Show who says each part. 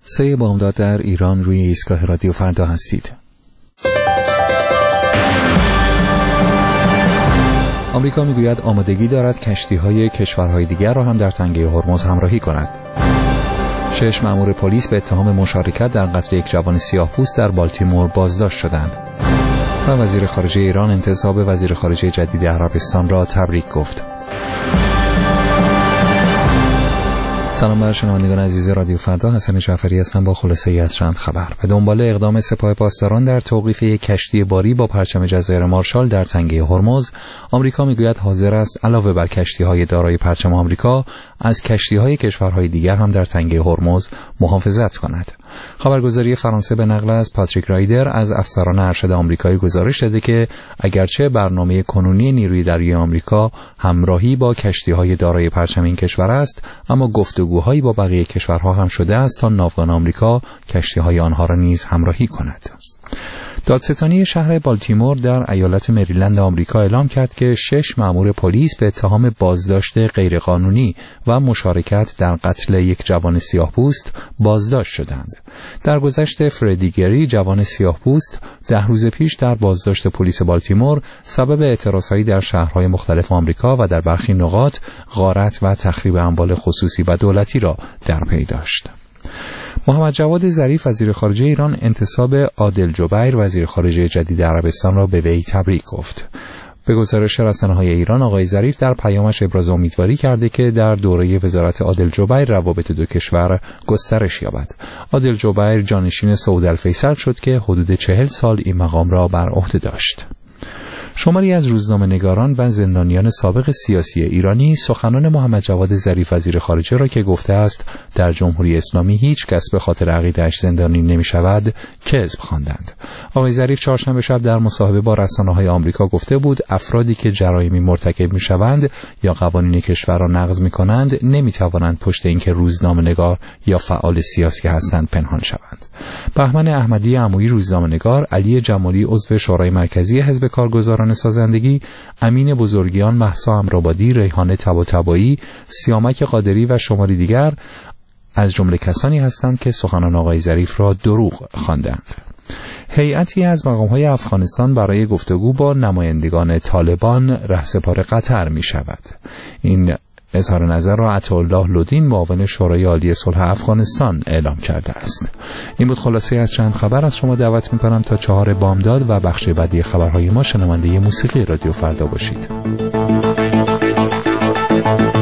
Speaker 1: 3 بامداد در ایران روی ایستگاه رادیو فردا هستید. آمریکا میگوید آمادگی دارد کشتی‌های کشورهای دیگر را هم در تنگه هرمز همراهی کند. 6 مأمور پلیس به اتهام مشارکت در قتل یک جوان سیاه‌پوست در بالتیمور بازداشت شدند. و وزیر خارجه ایران انتصاب وزیر خارجه جدید عربستان را تبریک گفت. سلام بر شنوندگان عزیز رادیو فردا، حسن جعفری هستم با خلاصه ای از چند خبر. به دنبال اقدام سپاه پاسداران در توقیف یک کشتی باری با پرچم جزایر مارشال در تنگه هرمز، آمریکا میگوید حاضر است علاوه بر کشتی‌های دارای پرچم آمریکا، از کشتی‌های کشورهای دیگر هم در تنگه هرمز محافظت کند. خبرگزاری فرانسه به نقل از پاتریک رایدر از افسران ارشد آمریکایی گزارش داده که اگرچه برنامه کنونی نیروی دریایی آمریکا همراهی با کشتی‌های دارای پرچم این کشور است، اما گفتگوهایی با بقیه کشورها هم شده است تا ناوگان آمریکا کشتی‌های آنها را نیز همراهی کند. دادستانی شهر بالتیمور در ایالت مریلند آمریکا اعلام کرد که 6 مأمور پلیس به اتهام بازداشت غیرقانونی و مشارکت در قتل یک جوان سیاه‌پوست بازداشت شدند. در گذشته فردی گری، جوان سیاه‌پوست 10 روز پیش در بازداشت پلیس بالتیمور سبب اعتراضهایی در شهرهای مختلف آمریکا و در برخی نقاط غارت و تخریب اموال خصوصی و دولتی را در پی داشت. محمد جواد ظریف وزیر خارجه ایران انتصاب عادل جبیر وزیر خارجه جدید عربستان را به وی تبریک گفت. به گزارش رسانه‌های ایران، آقای ظریف در پیامش ابراز امیدواری کرده که در دوره وزارت عادل جبیر روابط دو کشور گسترش یابد. عادل جبیر جانشین سعود الفیصل شد که حدود 40 سال این مقام را بر عهده داشت. شماری از روزنامه‌نگاران و زندانیان سابق سیاسی ایرانی سخنان محمد جواد ظریف وزیر خارجه را که گفته است در جمهوری اسلامی هیچ کس به خاطر عقیده‌اش زندانی نمی‌شود کذب خواندند. آقای ظریف چهارشنبه شب در مصاحبه با رسانه‌های آمریکا گفته بود افرادی که جرایمی مرتکب می‌شوند یا قوانین کشور را نقض می‌کنند نمی‌توانند پشت اینکه روزنامه‌نگار یا فعال سیاسی هستند پنهان شوند. بهمن احمدی عمویی روزنامه‌نگار، علی جمالی عضو شورای مرکزی حزب کارگزاران سازندگی، امین بزرگیان، مهسا امرآبادی، ریحانه طباطبایی، سیامک قادری و شماری دیگر از جمله کسانی هستند که سخنان آقای ظریف را دروغ خواندند. هیئتی از مقام‌های افغانستان برای گفتگو با نمایندگان طالبان رهسپار قطر می‌شود. این اظهار نظر را عطاالله لودین معاون شورای عالی صلح افغانستان اعلام کرده است. این بود خلاصه از چند خبر. از شما دعوت می‌کنم تا 4 بامداد و بخش بعدی خبرهای ما شنونده موسیقی رادیو فردا باشید.